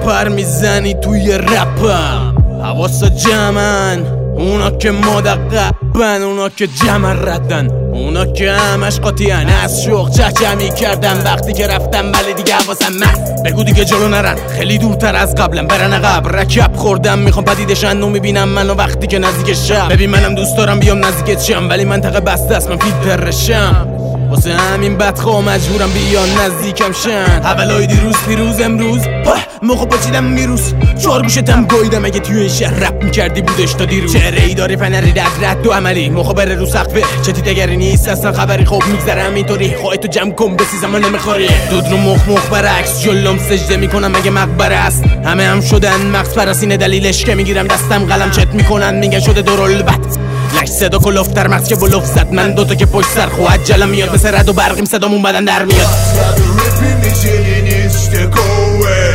پر میزنی توی رپم. حواسا جمعن اونا که مدقبن، اونا که جمع ردن، اونا که همش قاطیان. از شوق چهچه میکردن وقتی که رفتم، ولی دیگه حواسم مست. بگو دیگه جلو نرن، خیلی دورتر از قبلم برن عقب. رکب خوردم میخوام پدیدشن و میبینم منو وقتی که نزدیکشم. ببین منم دوست دارم بیام نزدیکت شم، ولی منطقه بسته است، من فیلترشم. واسه همین بدخواه مجبورم بیان نزدیکم شن. اولای دیروز پیروز امروز موقع پاچیدم میروز. چهار گوشتم گاییدم اگه توی این شهر رپ میکردی بودش تا دیروز. چهره ای داری فنری رد و عملی، موقع بره رو سقفه چتی دگری نیست اصلا خبری. خوب میگذرم اینطوری، خواهی تو جمع کن بسیزم من نمیخوری. دود رو مخ برعکس جلوم سجده میکنم اگه مقبره است. همه هم شدن مغز پرستینه، دلیلش که میگیرم دستم قلم چت میکنن میگن شده دورالبت. لش صدا کلوفتر مغز که بلوف زد، من دوتا که پشت سر خو عجلم میاد مثل رد و برقیم صدامون بدن در میاد. Rapimiz elinizde go away,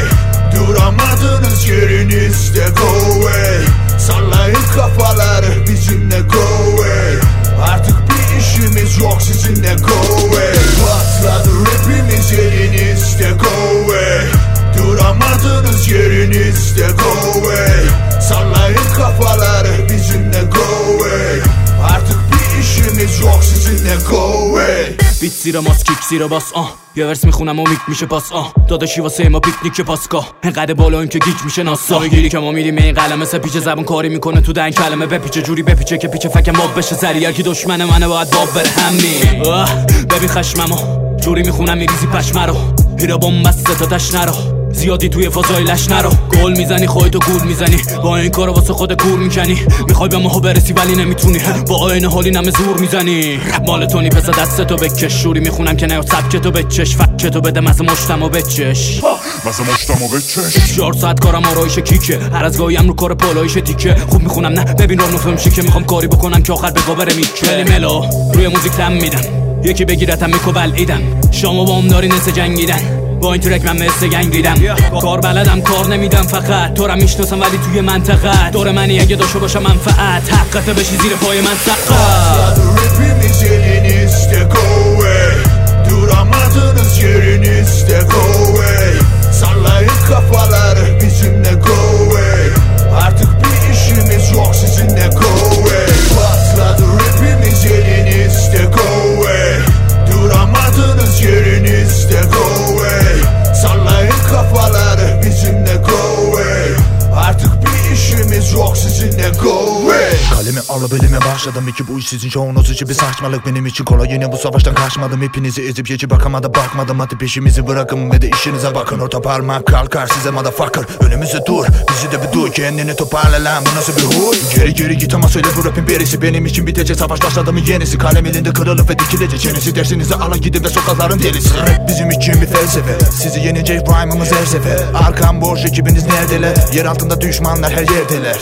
duramadınız yerinizde go away. Sallayın kafaları bizimle go away, artık bir işimiz yok sizinle go away. Patladı rapimiz elinizde go away, duramadınız yerinizde go away. Sallayın kafaları bizimle go away, artık bir işimiz yok sizinle go away. بیت زیر ماست کیک زیر باس یه ورس میخونم و میک میشه پاس داداشی واسه ما پیکنیک پاسگاه. انقدر بالاییم که گیج میشه ناسا. بگیری که ما میریم این قلمه سپیچه زبون کاری میکنه تو دن کلمه. بپیچه جوری بپیچه که پیچه فکم باب بشه سریع. کی دشمن منه باید باب بره همین. ببین خشممو جوری میخونم میریزی پشمه رو. هیرا بومبسته تا تشنه رو زیادی توی فضای لش نرو. گل میزنی خودتو گول میزنی، با این کارو واسه خود گور میکنی. میخوای به ماها برسی ولی نمیتونی، با آینه حالی نمه زور میزنی. مال تونی پس دستتو بکش، شوری میخونم که نیاد سبکتو بچش. فکتو بده مزه مشتمو بچش، مزه مشتمو بچش. 4 ساعت کارم آرایش کیکه، هر از گاهیم رو کار پالایش تیکه. خوب میخونم نه ببین رو نفهم شیکه، میخوام کاری بکنم که آخر به گابر میکه. ولی ملو روی موزیک تم میدن، یکی بگیرتم میکوبل ایدن. شما با هم داری نسه جنگیدن، با این ترک من مثل گنگ ریدم. کار بلدم کار نمیدم فقط، تو را میشناسم ولی توی منطقه دور منی اگه داشته باشم منفعت. حقته بشی زیر پای من سقط. Rapimiz elinizde go away, duramadınız yerinizde go away. Sallayın kafaları bizimle go away, artık bir işimiz yok sizinle go away. Patladı rapimiz elinizde go away, duramadınız yerinizde go away. Sallayın kafaları bizimle go away, artık bir işimiz yok sizinle go away. Kalemi alıp elime başladım, iki bu iş sizin şovunuz için bir saçmalık. Benim için kolay, yine bu savaştan kaçmadım. Hepinizi ezip geçip bakmadım. Hadi peşimizi bırakın ve de işinize bakın. Orta parmak kalkar size motherfucker. Önümüzde dur, bizi de bir dur. Kendini toparla lan, bu nasıl bir huy? Geri git ama söyle bu rapin birisi. Benim için bitecek, savaş başladı mı yenisi. Kalem elinde kırılıp ve dikilecek çenesi. Dersinizi alın gidin ve sokakların delisi. Rap bizim için bir felsefe, sizi yenecek rhyme'ımız her sefer. Arkam boş, ekibiniz neredeler? Yer altında düşmanlar her yerdeler.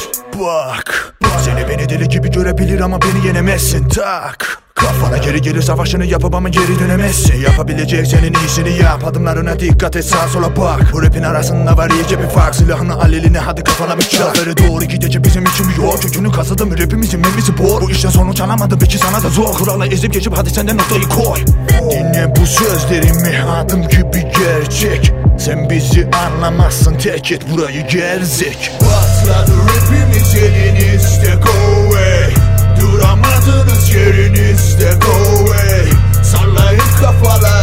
Bak, seni beni deli gibi görebilir ama beni yenemezsin, tak. Kafana geri gelir savaşını yapıp ama geri dönemezsin. Yapabilecek senin iyisini yap, adımlarına dikkat et, sağa sola bak. Bu rapin arasında var iyice bir fark. Silahını al eline, hadi kafana bir çak. Böyle doğru gidecek bizim için bir yol. Kökünü kazıdım rapimizin memisi bor. Bu işten sonuç alamadım peki sana da zor. Kurala ezip geçip hadi sen de noktayı koy. Dinle bu sözlerimi, adım gibi gerçek. Sen bizi anlamazsın, terk et burayı gerzek. Patladı rapimiz elinizde go away, duramadınız yerinizde go away. Sallayın kafalar